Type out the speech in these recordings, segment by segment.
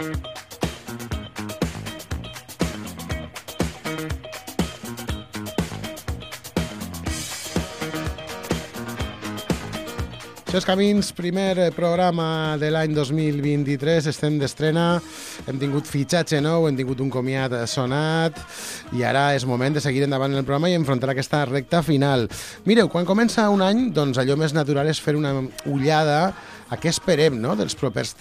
Xos Camins, primer programa de l'any 2023, estem d'estrena, hem tingut fitxatge nou, hem tingut un comiat sonat i ara és moment de seguir endavant en el programa i enfrontar aquesta recta final. Mireu, quan comença un any, doncs allò més natural és fer una ullada a què esperem, no?, dels propers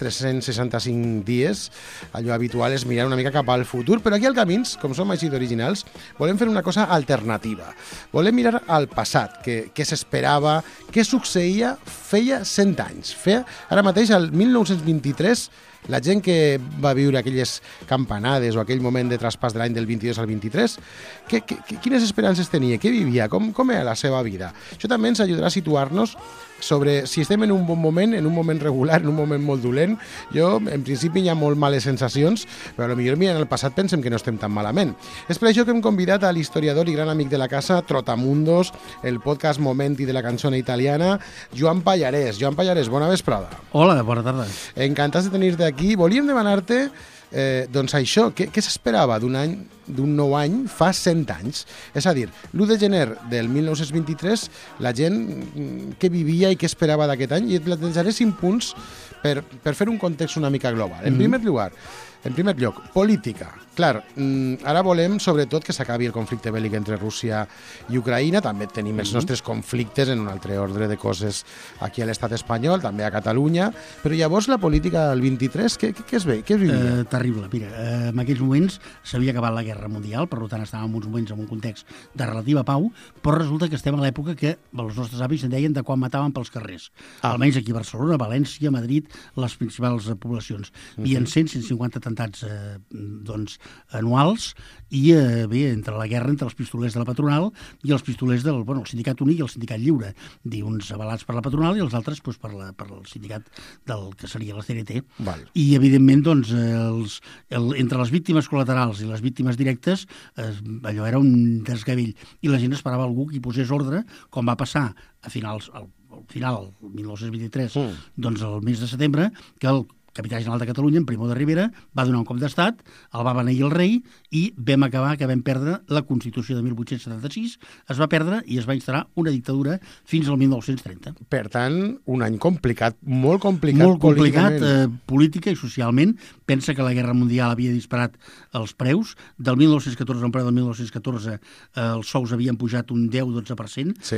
365 dies. Allò habitual és mirar una mica cap al futur, però aquí al Camins, com som així d'originals, volem fer una cosa alternativa. Volem mirar al passat, què s'esperava, què succeïa feia 100 anys. Ara mateix, al 1923, la gent que va viure aquelles campanades o aquell moment de traspàs de l'any del 22 al 23, quines esperances tenia, què vivia, com era la seva vida. Això també ens ajudarà a situar-nos sobre si estem en un bon moment, en un moment regular, en un moment molt dolent. Jo, en principi, hi ha molt males sensacions, però potser mirant el passat pensem que no estem tan malament. És per això que hem convidat a l'historiador i gran amic de la casa, Trotamundos, el podcast Momenti de la cançó italiana, Joan Pallarès. Joan Pallarès, bona vesprada. Hola, bona tarda. Encantats de tenir-te aquí. Volíem demanar-te doncs això, què s'esperava d'un nou any fa 100 anys? És a dir, l'1 de gener del 1923, la gent què vivia i què esperava d'aquest any, i et plantejaré 5 punts per fer un context una mica global. En primer lloc, política. Clar, ara volem, sobretot, que s'acabi el conflicte bèl·lic entre Rússia i Ucraïna. També tenim els nostres conflictes en un altre ordre de coses aquí a l'estat espanyol, també a Catalunya. Però llavors la política del 23, què es vivia? Terrible. Mira, en aquells moments s'havia acabat la Guerra Mundial, per tant estàvem en uns moments en un context de relativa pau, però resulta que estem a l'època que els nostres avis en deien de quan mataven pels carrers. Almenys aquí a Barcelona, València, Madrid, les principals poblacions. Hi havia 150 atemptats anuals i bé, entre la guerra entre els pistolers de la patronal i els pistolers del Sindicat Únic i el Sindicat Lliure, uns avalats per la patronal i els altres per el sindicat del que seria la CNT. Val. I evidentment entre les víctimes col·laterals i les víctimes directes allò era un desgavell i la gent esperava algú que hi posés ordre, com va passar a final, el 1923, doncs el mes de setembre, que el capità general de Catalunya, en Primo de Rivera, va donar un cop d'estat, el va beneir el rei i vam acabar que vam perdre la Constitució de 1876, es va perdre i es va instal·lar una dictadura fins al 1930. Per tant, un any complicat, molt complicat. Molt complicat, política i socialment. Pensa que la Guerra Mundial havia disparat els preus. Del 1914, el preu del 1914, els sous havien pujat un 10-12%. Sí.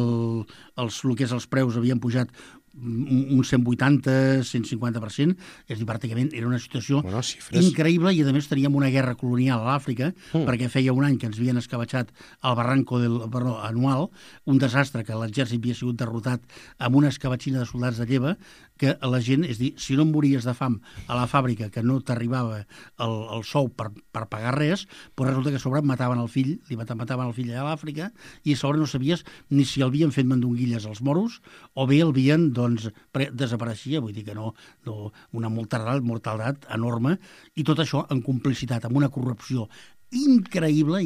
El que és els preus havien pujat un 180-150%, és a dir, pràcticament era una situació increïble i a més teníem una guerra colonial a l'Àfrica perquè feia un any que ens havien escabatxat el barranco anual, un desastre que l'exèrcit havia sigut derrotat amb una escabatxina de soldats de lleva que la gent, és a dir, si no em mories de fam a la fàbrica que no t'arribava el sou per pagar res, però resulta que a sobre mataven el fill, li mataven el fill allà a l'Àfrica i a sobre no sabies ni si el havien fet mandonguilles als moros o bé el havien desapareixia, vull dir que no una mortaldat enorme, i tot això en complicitat, amb una corrupció increïble,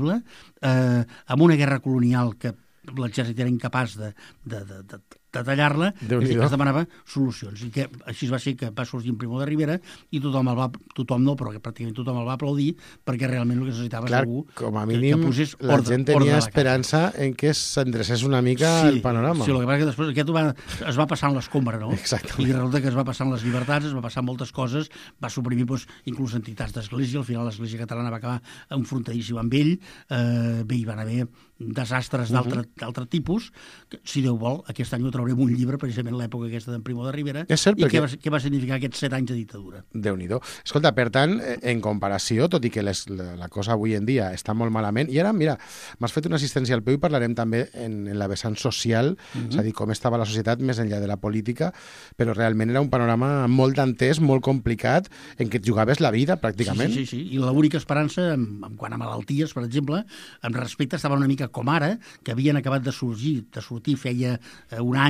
amb una guerra colonial que l'exèrcit era incapaç de tallar-la, es demanava solucions. I que així va ser que va sorgir en Primo de Rivera i tothom no, però pràcticament tothom el va aplaudir perquè realment el que necessitava és algú com a mínim, que posés la gent tenia esperança en que s'endrecés una mica el panorama. Sí, el que passa que després aquest es va passant l'escombra, no? Exactament. I resulta que es va passant les llibertats, es va passant moltes coses, va suprimir inclús entitats d'església, al final l'Església Catalana va acabar enfrontadíssima amb ell, bé, hi van haver desastres d'altre tipus, que, si Déu vol, aquest any ho traurem un llibre, precisament l'època aquesta d'en Primo de Rivera, i què va significar aquests 7 anys de dictadura. Déu-n'hi-do. Escolta, per tant, en comparació, tot i que la cosa avui en dia està molt malament, i ara, mira, m'has fet una assistència al peu i parlarem també en la vessant social, és a dir, com estava la societat més enllà de la política, però realment era un panorama molt dantès, molt complicat, en què et jugaves la vida, pràcticament. Sí. I l'única esperança, quant a malalties, per exemple, en respecte estava una mica com ara, que havien acabat de sortir feia un any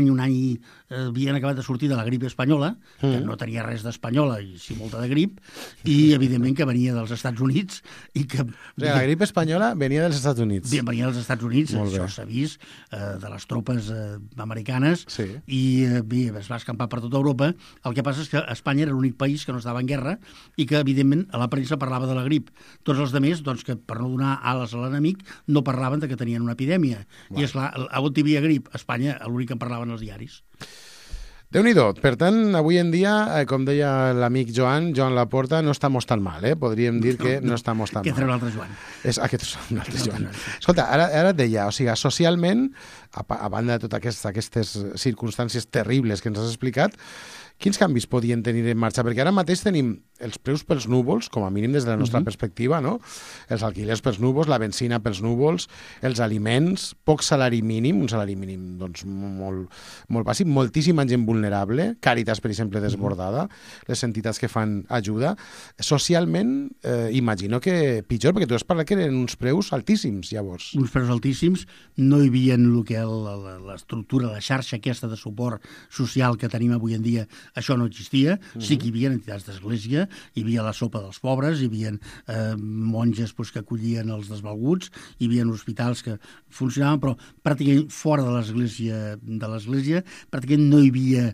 un any havien acabat de sortir de la grip espanyola, que no tenia res d'espanyola i sí molta de grip, i evidentment que venia dels Estats Units i que... La grip espanyola venia dels Estats Units. Venia dels Estats Units, això s'ha vist, de les tropes americanes, i bé, es va escampar per tota Europa. El que passa és que Espanya era l'únic país que no estava en guerra i que, evidentment, a la premsa parlava de la grip. Tots els altres, doncs, que per no donar ales a l'enemic, no parlaven de que tenien una epidèmia. I, esclar, a on hi havia grip? A Espanya, l'únic que en parlaven els diaris. Déu-n'hi-do. Per tant, avui en dia, com deia l'amic Joan Laporta, no estamos tan mal, podríem dir que no estamos tan mal. Aquest era un altre Joan. Aquest és un altre Joan. Escolta, ara et deia, o sigui, socialment, a banda de totes aquestes circumstàncies terribles que ens has explicat, quins canvis podien tenir en marxa? Perquè ara mateix tenim els preus pels núvols, com a mínim des de la nostra perspectiva, no? Els alquilers pels núvols, la benzina pels núvols, els aliments, poc salari mínim, un salari mínim doncs, molt bàsic, moltíssima gent vulnerable, Càritas, per exemple, desbordada, les entitats que fan ajuda. Socialment, imagino que pitjor, perquè tu has parlat que eren uns preus altíssims, llavors. Uns preus altíssims, no hi havia l'estructura, la xarxa aquesta de suport social que tenim avui en dia. Això no existia. Sí que hi havia entitats d'església, hi havia la sopa dels pobres, hi havia monges que acollien els desvalguts, hi havia hospitals que funcionaven, però pràcticament fora de l'església pràcticament no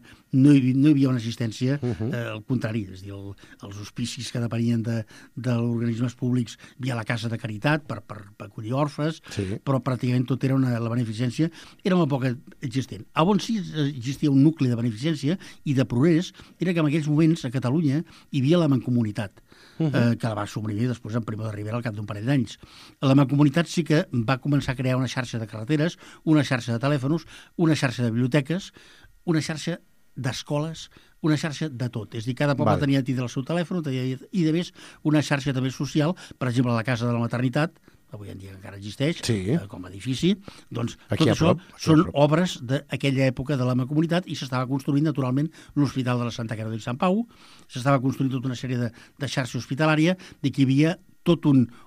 hi havia una assistència, al contrari, és a dir, els hospicis que depenien d'organismes públics, hi havia la casa de caritat per acollir orfes, però pràcticament tot era la beneficència, era molt poc existent. On sí existia un nucli de beneficència i de progrés era que en aquells moments a Catalunya hi havia la Mancomunitat, que la va suprimir després en Primo de Rivera al cap d'un parell d'anys. La Mancomunitat sí que va començar a crear una xarxa de carreteres, una xarxa de telèfons, una xarxa de biblioteques, una xarxa d'escoles, una xarxa de tot. És a dir, cada poble tenia el seu telèfon i, de més, una xarxa també social, per exemple, la Casa de la Maternitat, avui en dia encara existeix, com a edifici, doncs tot això són obres d'aquella època de la Mancomunitat i s'estava construint, naturalment, l'Hospital de la Santa Creu de Sant Pau, s'estava construint tota una sèrie de xarxa hospitalària, de que hi havia tot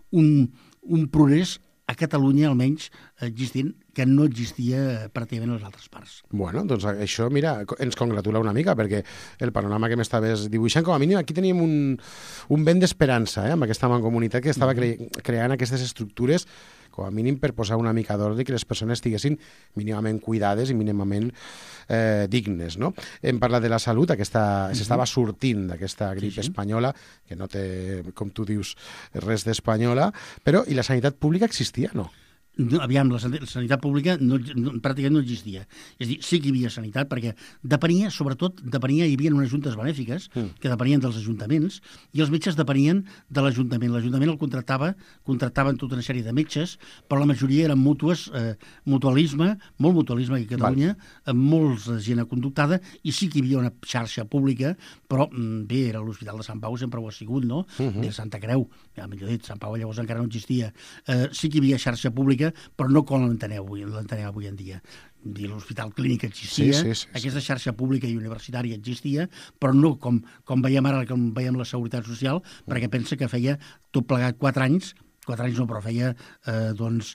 un progrés a Catalunya, almenys, existint, que no existia pràcticament a les altres parts. Bueno, doncs això, mira, ens congratula una mica, perquè el panorama que m'estaves dibuixant, com a mínim, aquí teníem un vent d'esperança, amb aquesta mancomunitat que estava creant aquestes estructures, com a mínim per posar una mica d'ordre i que les persones estiguessin mínimament cuidades i mínimament dignes, no? Hem parlat de la salut, s'estava sortint d'aquesta grip espanyola, que no té, com tu dius, res d'espanyola, però i la sanitat pública existia, no? Aviam, la sanitat pública pràcticament no existia. És a dir, sí que hi havia sanitat, perquè sobretot hi havia unes juntes benèfiques que depenien dels ajuntaments, i els metges depenien de l'Ajuntament. L'Ajuntament el contractaven tota una sèrie de metges, però la majoria eren mútues, mutualisme, molt mutualisme aquí a Catalunya, amb molta gent conductada, i sí que hi havia una xarxa pública, però bé, era l'Hospital de Sant Pau, sempre ho ha sigut, no? De Santa Creu, millor dit, Sant Pau llavors encara no existia. Sí que hi havia xarxa pública, però no com l'entenem avui en dia. L'Hospital Clínic existia, aquesta xarxa pública i universitària existia, però no com veiem ara, com veiem la Seguretat Social, perquè pensa que feia tot plegat 4 anys no, però feia 10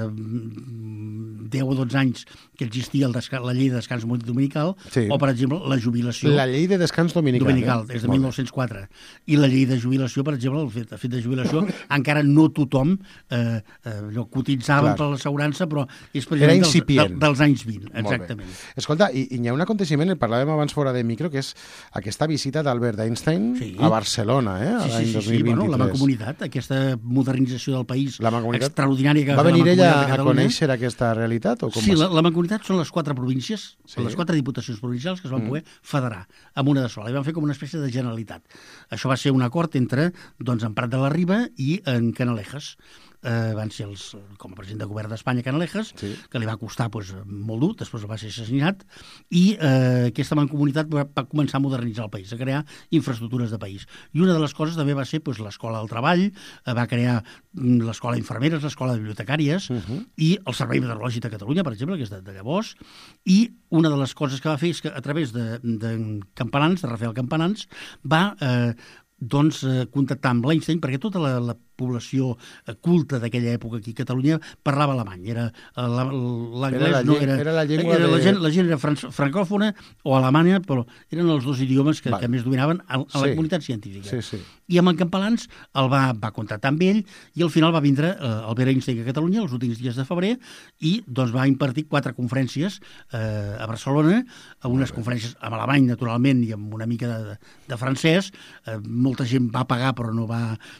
o 12 anys que existia la llei de descans dominical, o, per exemple, la jubilació. La llei de descans dominical. Des de 1904. I la llei de jubilació, per exemple, el fet de jubilació, encara no tothom cotitzava per l'assegurança, però és precisament dels anys 20, exactament. Escolta, i hi ha un aconteixement, el parlàvem abans fora de micro, que és aquesta visita d'Albert Einstein a Barcelona, l'any 2023. La Mancomunitat, aquesta modernització del país extraordinària que va venir ella a conèixer aquesta realitat? Sí, la Mancomunitat són les 4 províncies, les 4 diputacions provincials que es van poder federar amb una de sola, i van fer com una espècie de Generalitat. Això va ser un acord entre en Prat de la Riba i en Canalejas. Van ser com a president de govern d'Espanya Canalejas, que li va costar molt dur, després va ser assassinat, i aquesta mancomunitat va començar a modernitzar el país, a crear infraestructures de país. I una de les coses també va ser l'escola del treball, va crear l'escola d'infermeres, l'escola de bibliotecàries, i el Servei Meteorològic de Catalunya, per exemple, que és de llavors, i una de les coses que va fer és que a través de Campanans, de Rafael Campanans, va contactar amb l'Einstein, perquè tota la població culta d'aquella època aquí a Catalunya parlava alemany. L'anglès no era... Era la llengua la gent era francòfona o alemanya, però eren els dos idiomes que més dominaven a la comunitat científica. Sí. I amb en Campalans el va contractar amb ell i al final va vindre Albert Einstein a Catalunya els últims dies de febrer i doncs va impartir 4 conferències a Barcelona, unes conferències en alemany, naturalment, i amb una mica de francès. Molta gent va pagar, però no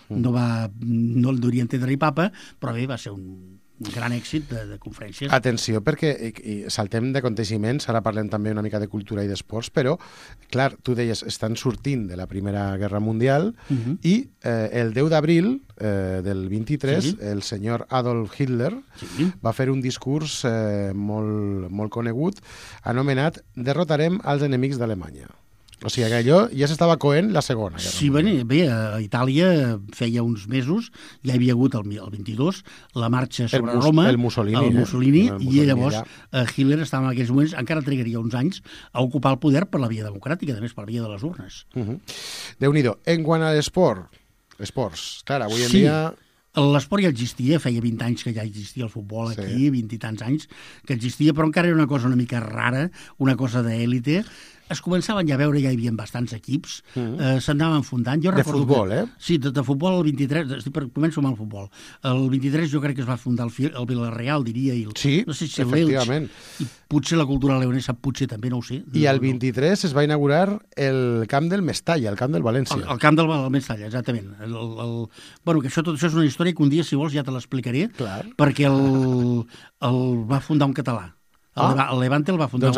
el devia entendre ni papa, però bé, va ser un gran èxit de conferències. Atenció, perquè saltem d'aconteixements, ara parlem també una mica de cultura i d'esports, però, clar, tu deies, estan sortint de la Primera Guerra Mundial i el 10 d'abril del 23, el senyor Adolf Hitler va fer un discurs molt conegut anomenat "Derrotarem als enemics d'Alemanya". O sigui que allò ja s'estava coent la Segona Guerra. Sí, bé, a Itàlia feia uns mesos ja hi havia hagut el 22 la marxa sobre Roma, el Mussolini, i llavors Hitler estava en aquells moments, encara trigaria uns anys a ocupar el poder per la via democràtica, a més per la via de les urnes. Déu-n'hi-do. En quant a esports, clar, avui en dia... L'esport ja existia, feia 20 anys que ja existia el futbol aquí, 20 i tants anys que existia, però encara era una cosa una mica rara, una cosa d'èlite. Es començaven ja a veure, ja hi havia bastants equips, s'anaven fundant. De futbol, Sí, de futbol el 23, començo amb el futbol. El 23 jo crec que es va fundar el Villarreal, diria, i no sé si efectivament. I potser la cultura leonesa, potser també, no ho sé. I el 23 es va inaugurar el camp del Mestalla, el camp del València. El camp del Mestalla, exactament. Bueno, que tot això és una història que un dia, si vols, ja te l'explicaré, perquè el va fundar un català. El Levante el va fundar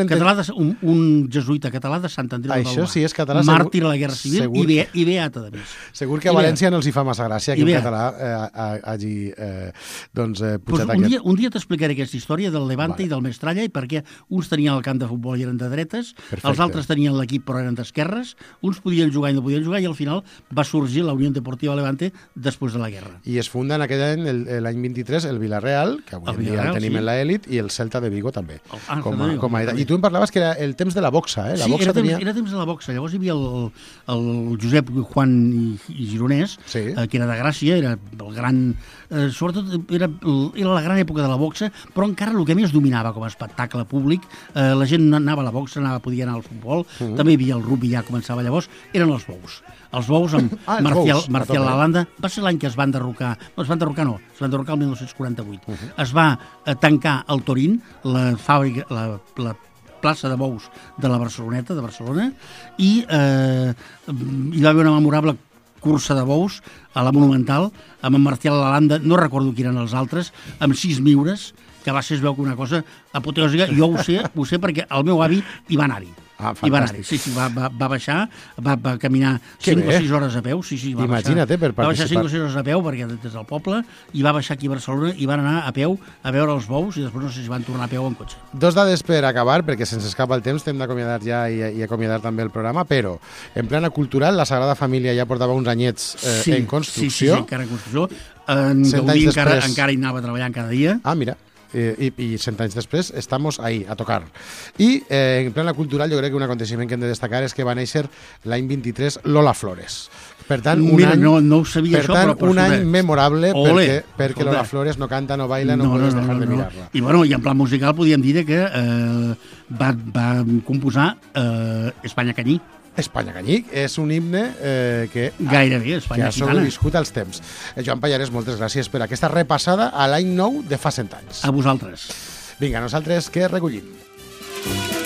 un jesuïta català de Sant Andreu de Balbà. Això sí és català. Màrtir a la Guerra Civil i beata, de més. Segur que a València no els hi fa massa gràcia que un català hagi pujat aquest. Un dia t'explicaré aquesta història del Levante i del Mestalla i perquè uns tenien el camp de futbol i eren de dretes, els altres tenien l'equip però eren d'esquerres, uns podien jugar i no podien jugar i al final va sorgir la Unió Deportiva Levante després de la guerra. I es funda en aquell any, l'any 23, el Villarreal, que avui en dia el tenim en l'elit, i el Celta de Vigo també. I tu em parlaves que era el temps de la boxa, eh? Era temps de la boxa. Llavors hi havia el Josep Juan i Gironès, que era de Gràcia, era el gran... Sobretot era la gran època de la boxa, però encara el que més dominava com a espectacle públic, la gent anava a la boxa, podia anar al futbol, també hi havia el rugby, ja començava llavors, eren els bous. Els bous amb Marcial Lalanda. Va ser l'any que es van derrocar. No, es van derrocar el 1948. Es va tancar el Torín, la fàbrica, la plaça de bous de la Barceloneta, de Barcelona, i hi va haver una memorable cursa de bous a la Monumental, amb en Marcial Lalanda, no recordo qui eren els altres, amb 6 miures, que va ser, es veu que una cosa apoteòsica. Jo ho sé perquè el meu avi hi va anar-hi. I va anar-hi, va baixar, va caminar 5 o 6 hores a peu, Imagina't, per participar. Va baixar 5 o 6 hores a peu, perquè des del poble, i va baixar aquí a Barcelona, i van anar a peu a veure els bous, i després no sé si van tornar a peu en cotxe. 2 dades per acabar, perquè se'ns escapa el temps, hem d'acomiadar ja i acomiadar també el programa, però en plana cultural, la Sagrada Família ja portava uns anyets en construcció. Sí, encara en construcció. En Gaudí encara hi anava treballant cada dia. Ah, mira. I 100 anys després estamos ahí, a tocar. I en plana cultural jo crec que un aconteixement que hem de destacar és que va néixer l'any 23 Lola Flores. Per tant, no ho sabia això, però un any memorable perquè Lola Flores no canta, no baila, no puedes dejar de mirar-la. I en plan musical podíem dir que va composar Espanya Canyí. Espanya Canyí és un himne que gairebé Espanya que ha sobreviscut als temps. Joan Pallarès, moltes gràcies per aquesta repassada a l'any nou de fa 100 anys. A vosaltres. Vinga, nosaltres què recollim?